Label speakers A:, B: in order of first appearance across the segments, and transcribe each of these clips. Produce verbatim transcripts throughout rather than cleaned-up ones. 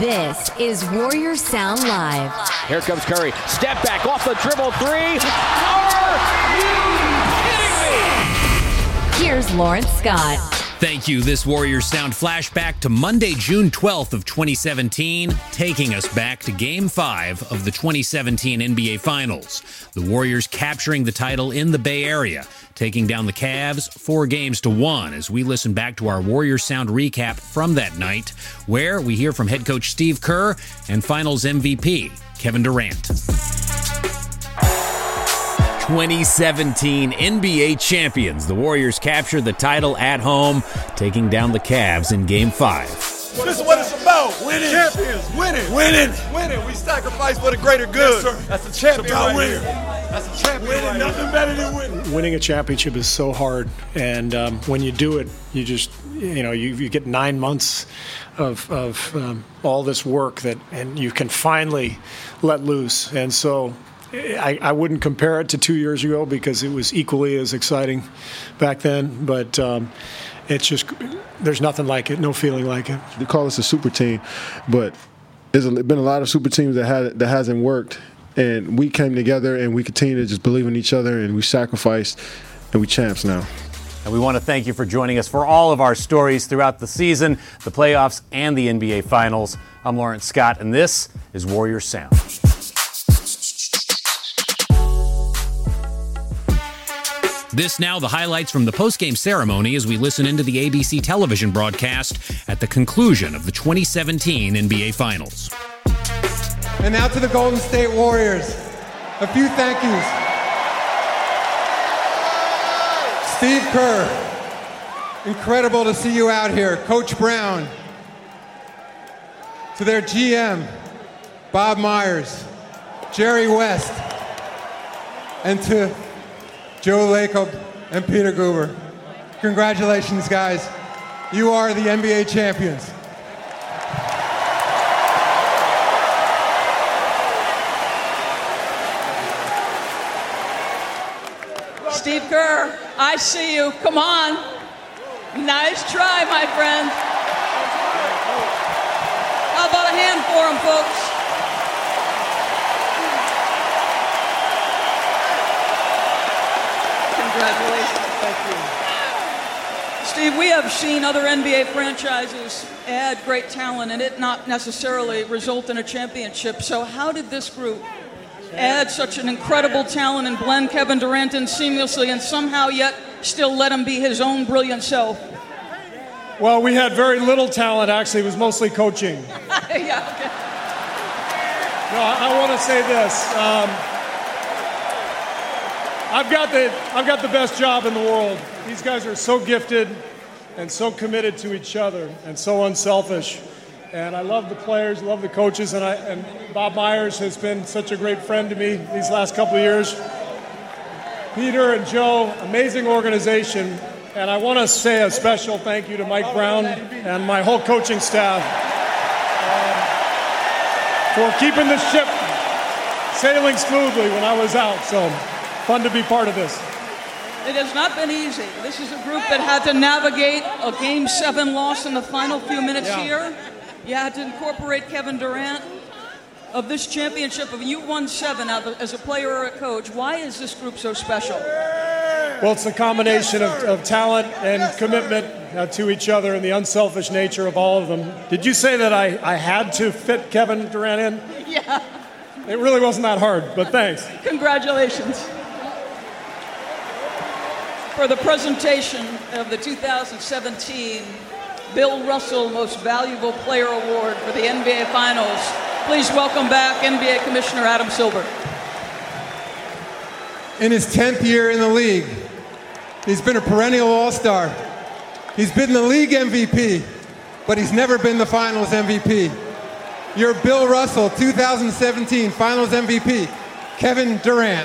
A: This is Warrior Sound Live.
B: Here comes Curry. Step back off the dribble three. Are you kidding me?
A: Here's Lawrence Scott.
C: Thank you. This Warriors Sound flashback to Monday, June twelfth of twenty seventeen, taking us back to Game five of the twenty seventeen N B A Finals. The Warriors capturing the title in the Bay Area, taking down the Cavs four games to one as we listen back to our Warriors Sound recap from that night, where we hear from head coach Steve Kerr and Finals M V P Kevin Durant. twenty seventeen N B A champions. The Warriors capture the title at home, taking down the Cavs in Game five.
D: This is what it's about. Winning. Champions. Winning. Winning. Winning. We sacrifice for the greater good. Yes, That's a champion it's about right winning. Here. That's a champion winning. Right Nothing here. Better than winning.
E: Winning a championship is so hard. And um, when you do it, you just, you know, you, you get nine months of, of um, all this work that, and you can finally let loose. And so I, I wouldn't compare it to two years ago because it was equally as exciting back then. But um, it's just, there's nothing like it, no feeling like it.
F: They call us a super team, but there's been a lot of super teams that had that hasn't worked. And we came together and we continue to just believe in each other and we sacrificed and we champs now.
G: And we want to thank you for joining us for all of our stories throughout the season, the playoffs, and the N B A Finals. I'm Lawrence Scott, and this is Warriors Sound.
C: This now the highlights from the postgame ceremony as we listen into the A B C television broadcast at the conclusion of the twenty seventeen N B A Finals.
H: And now to the Golden State Warriors. A few thank yous. Steve Kerr, incredible to see you out here. Coach Brown. To their G M, Bob Myers, Jerry West, and to Joe Lacob and Peter Guber. Congratulations, guys. You are the N B A champions.
I: Steve Kerr, I see you. Come on. Nice try, my friend. How about a hand for him, folks? Congratulations. Thank you. Steve, we have seen other N B A franchises add great talent and it not necessarily result in a championship. So how did this group add such an incredible talent and blend Kevin Durant in seamlessly and somehow yet still let him be his own brilliant self?
E: Well, we had very little talent, actually. It was mostly coaching.
I: Yeah, okay.
E: No, I, I want to say this. Um, I've got the I've got the best job in the world. These guys are so gifted and so committed to each other and so unselfish. And I love the players, love the coaches, and I and Bob Myers has been such a great friend to me these last couple of years. Peter and Joe, amazing organization. And I want to say a special thank you to Mike Brown and my whole coaching staff um, for keeping the ship sailing smoothly when I was out. So fun to be part of this.
I: It has not been easy. This is a group that had to navigate a Game seven loss in the final few minutes
E: Yeah.
I: here. You had to incorporate Kevin Durant. Of this championship, of you won seven as a player or a coach. Why is this group so special?
E: Well, it's a combination of, of talent and commitment uh, to each other and the unselfish nature of all of them. Did you say that I, I had to fit Kevin Durant in?
I: Yeah.
E: It really wasn't that hard, but thanks.
I: Congratulations. For the presentation of the two thousand seventeen Bill Russell Most Valuable Player Award for the N B A Finals, please welcome back N B A Commissioner Adam Silver.
H: In his tenth year in the league, he's been a perennial all-star. He's been the league M V P, but he's never been the Finals M V P. Your Bill Russell two thousand seventeen Finals M V P, Kevin Durant.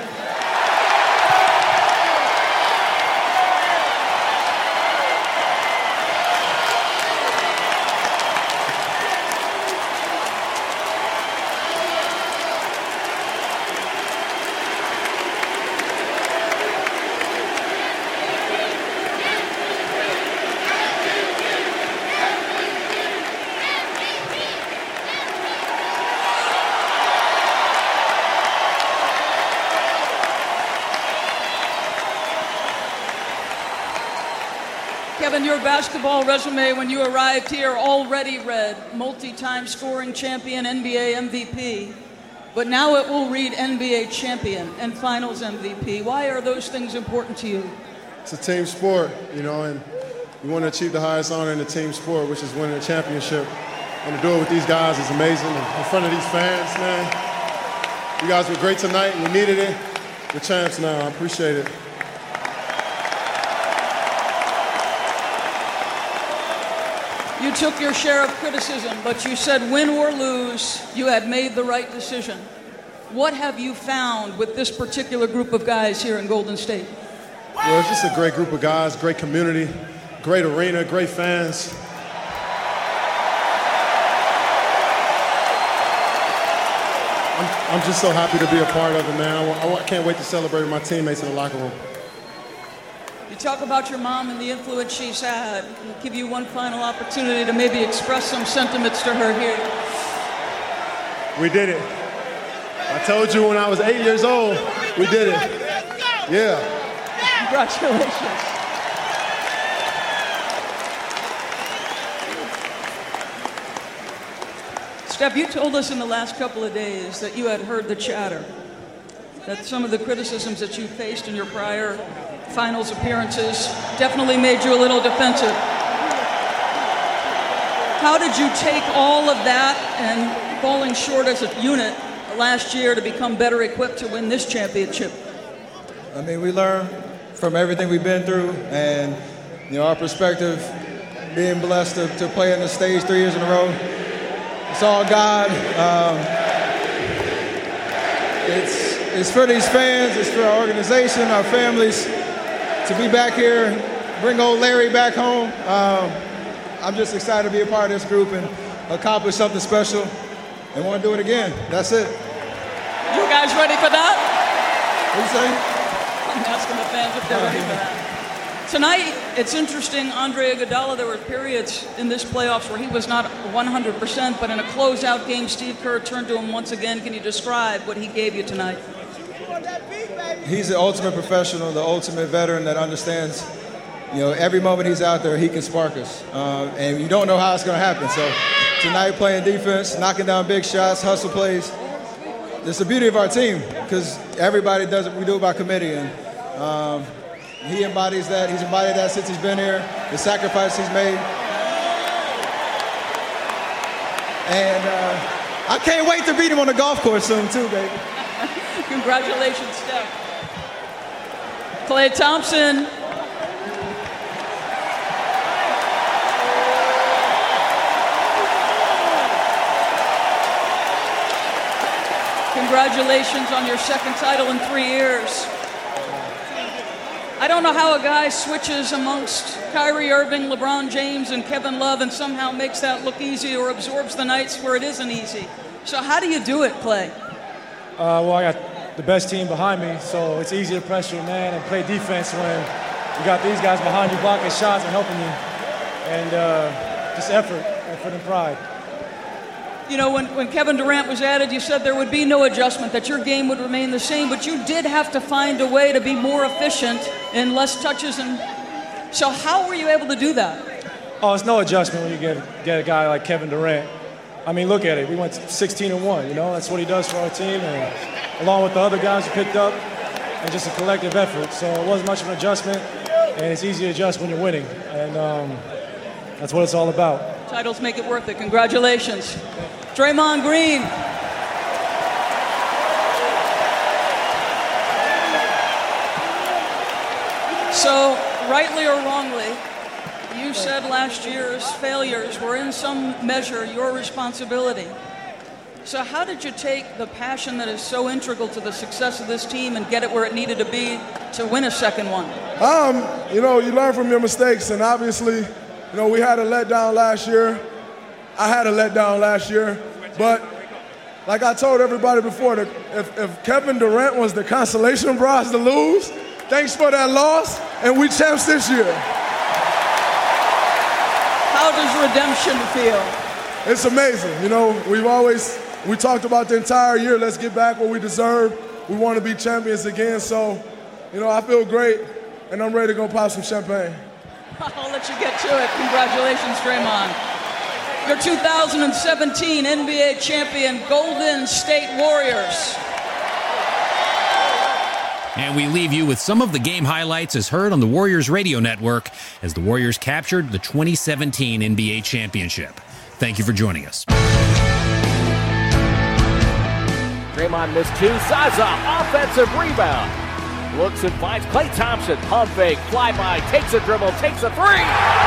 I: Kevin, your basketball resume when you arrived here already read multi-time scoring champion, N B A M V P, but now it will read N B A champion and finals M V P. Why are those things important to you?
F: It's a team sport, you know, and you want to achieve the highest honor in the team sport, which is winning a championship. And to do it with these guys is amazing. In front of these fans, man, you guys were great tonight. We needed it. We're champs now. I appreciate it.
I: You took your share of criticism, but you said win or lose, you had made the right decision. What have you found with this particular group of guys here in Golden State?
F: Well, it's just a great group of guys, great community, great arena, great fans. I'm, I'm just so happy to be a part of it, man. I, I can't wait to celebrate with my teammates in the locker room.
I: You talk about your mom and the influence she's had. I'll give you one final opportunity to maybe express some sentiments to her here.
F: We did it. I told you when I was eight years old, we did it. Yeah.
I: Congratulations. Steph, you told us in the last couple of days that you had heard the chatter, that some of the criticisms that you faced in your prior finals appearances definitely made you a little defensive. How did you take all of that and falling short as a unit last year to become better equipped to win this championship?
J: I mean, we learn from everything we've been through, and you know, our perspective, being blessed to, to play on the stage three years in a row, it's all God. Um, it's, it's for these fans, it's for our organization, our families, to be back here, bring old Larry back home. Um, I'm just excited to be a part of this group and accomplish something special and want to do it again. That's it.
I: You guys ready for that?
J: What do you say?
I: I'm asking the fans if they're ready for that. Tonight, it's interesting, Andre Iguodala, there were periods in this playoffs where he was not one hundred percent, but in a closeout game, Steve Kerr turned to him once again. Can you describe what he gave you tonight?
J: He's the ultimate professional, the ultimate veteran that understands, you know, every moment he's out there, he can spark us. Uh, and you don't know how it's going to happen. So tonight, playing defense, knocking down big shots, hustle plays. It's the beauty of our team because everybody does it. We do it by committee. And um, he embodies that. He's embodied that since he's been here, the sacrifice he's made. And uh, I can't wait to beat him on the golf course soon, too, baby.
I: Congratulations, Steph. Klay Thompson. Congratulations on your second title in three years. I don't know how a guy switches amongst Kyrie Irving, LeBron James, and Kevin Love and somehow makes that look easy or absorbs the nights where it isn't easy. So how do you do it, Klay?
E: Uh, well, I got the best team behind me, so it's easy to press your man and play defense when you got these guys behind you blocking shots and helping you. And uh, just effort, effort and pride.
I: You know, when, when Kevin Durant was added, you said there would be no adjustment, that your game would remain the same, but you did have to find a way to be more efficient and less touches. And so how were you able to do that?
E: Oh, it's no adjustment when you get, get a guy like Kevin Durant. I mean, look at it. We went sixteen and one, you know? That's what he does for our team, and along with the other guys who picked up, and just a collective effort. So it wasn't much of an adjustment, and it's easy to adjust when you're winning. And um, that's what it's all about.
I: Titles make it worth it. Congratulations. Draymond Green. So, rightly or wrongly, you said last year's failures were in some measure your responsibility. So how did you take the passion that is so integral to the success of this team and get it where it needed to be to win a second one?
K: Um, you know, you learn from your mistakes, and obviously, you know, we had a letdown last year. I had a letdown last year, but like I told everybody before, that if, if Kevin Durant was the consolation prize to lose, thanks for that loss, and we champs this year.
I: How does redemption feel?
K: It's amazing. You know, we've always, we talked about the entire year, let's get back what we deserve. We want to be champions again, so, you know, I feel great, and I'm ready to go pop some champagne.
I: I'll let you get to it. Congratulations, Draymond. Your two thousand seventeen N B A champion Golden State Warriors.
C: And we leave you with some of the game highlights as heard on the Warriors radio network as the Warriors captured the twenty seventeen N B A championship. Thank you for joining us.
B: Draymond missed two. Zaza, offensive rebound. Looks and finds Klay Thompson. Pump fake, flyby, takes a dribble, takes a three.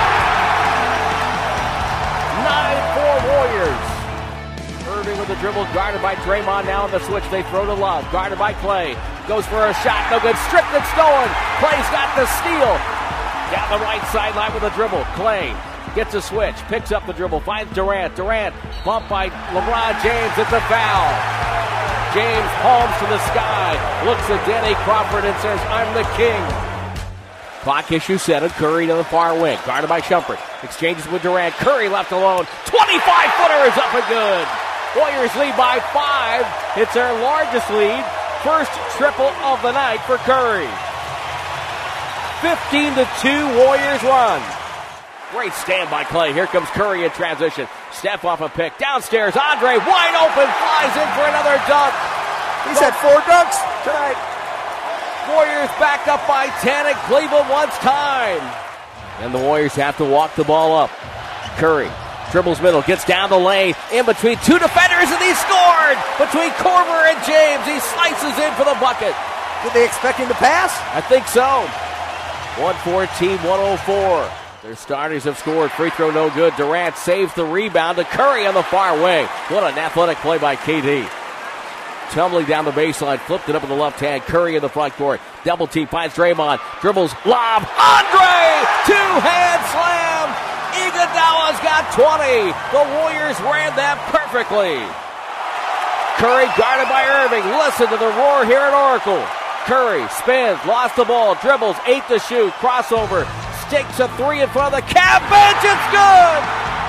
B: nine four Warriors. Irving with the dribble, guarded by Draymond. Now on the switch, they throw to Love. Guarded by Klay. Goes for a shot, no good. Stripped and stolen. Klay's got the steal. Down the right sideline with a dribble. Klay gets a switch, picks up the dribble, finds Durant. Durant bumped by LeBron James. It's a foul. James palms to the sky, looks at Danny Crawford and says, I'm the king. Clock issue set, and Curry to the far wing, guarded by Shumpert. Exchanges with Durant. Curry left alone. twenty-five footer is up and good. Warriors lead by five. It's their largest lead. First triple of the night for Curry. fifteen to two Warriors run. Great stand by Klay. Here comes Curry in transition. Steph off a pick. Downstairs, Andre wide open, flies in for another dunk.
L: He's had four dunks tonight.
B: Warriors back up by ten, and Cleveland wants time. And the Warriors have to walk the ball up. Curry dribbles middle, gets down the lane, in between two defenders, and he scored! Between Korver and James, he slices in for the bucket.
L: Did they expect him to pass?
B: I think so. one fourteen one oh four. Their starters have scored. Free throw no good. Durant saves the rebound to Curry on the far wing. What an athletic play by K D. Tumbling down the baseline, flipped it up in the left hand. Curry in the front court. Double team finds Draymond. Dribbles, lob. Andre! Two-hand slam! Iguodala's got twenty. The Warriors ran that perfectly. Curry guarded by Irving. Listen to the roar here at Oracle. Curry spins, lost the ball, dribbles, eight to shoot, crossover. Takes a three in front of the Cavs bench. It's good.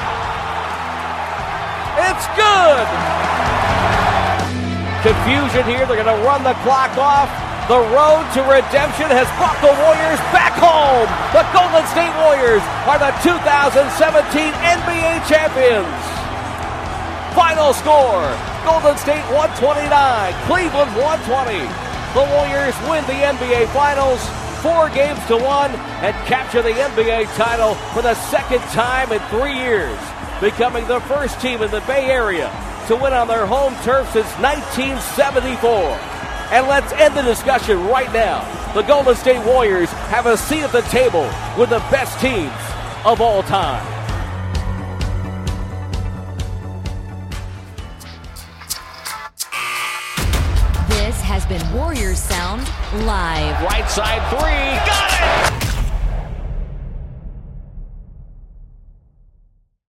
B: It's good. Confusion here. They're going to run the clock off. The road to redemption has brought the Warriors back home. The Golden State Warriors are the two thousand seventeen N B A champions. Final score, Golden State one twenty-nine, Cleveland one twenty. The Warriors win the N B A Finals four games to one and capture the N B A title for the second time in three years, becoming the first team in the Bay Area to win on their home turf since nineteen seventy-four. And let's end the discussion right now. The Golden State Warriors have a seat at the table with the best teams of all time.
A: This has been Warriors Sound Live.
B: Right side three, got it!